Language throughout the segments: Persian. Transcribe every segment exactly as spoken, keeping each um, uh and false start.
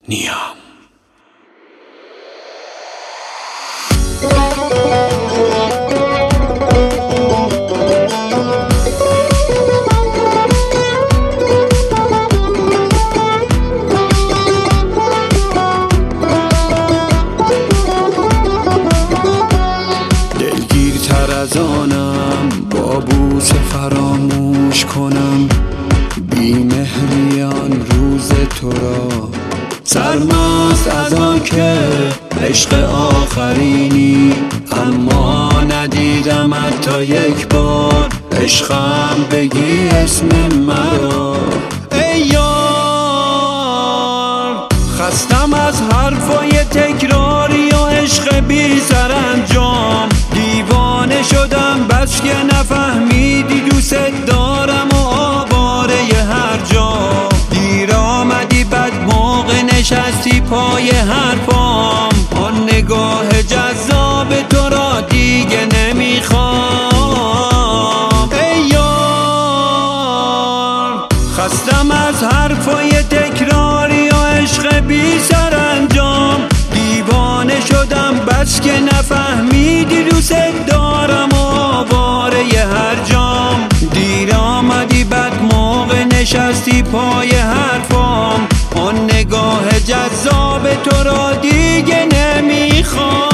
نیام. دلگیرتر از آنم با بوسه فراموش کنم بی مهریان روز تو را، سرمست از آن که عشق آخرینی، اما ندیدم حتی یک بار عشقم بگی اسم مرا. ای یار خستم از حرفای تکراری و عشق بی سرانجام، دیوانه شدم بس که نفهمیدی دوست دارم و آواره هر جا. دیر آمدی بد موقع نشستی پای حرفام، آن نگاه جذاب تو را دیگه نمیخوام. ای یار خستم از حرفای تکراری و عشق بی سرانجام، دیوانه شدم بس که نفهمیدی دوست دارم و آواره هر جام. دیر آمدی بد موقع نشستی پای حرفام، آن نگاه جذاب تو را دیگه نمیخوام.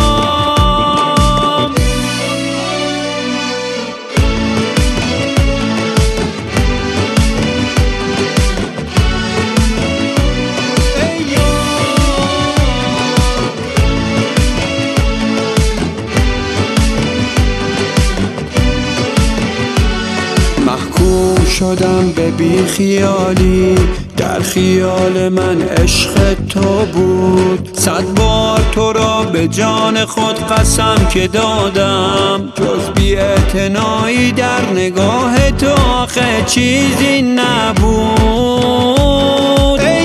محکوم شدم به بی خیالی، در خیال من عشق تو بود. صد بار تو را به جان خود قسم که دادم، جز بی اعتنایی در نگاه تو آخه چیزی نبود. ای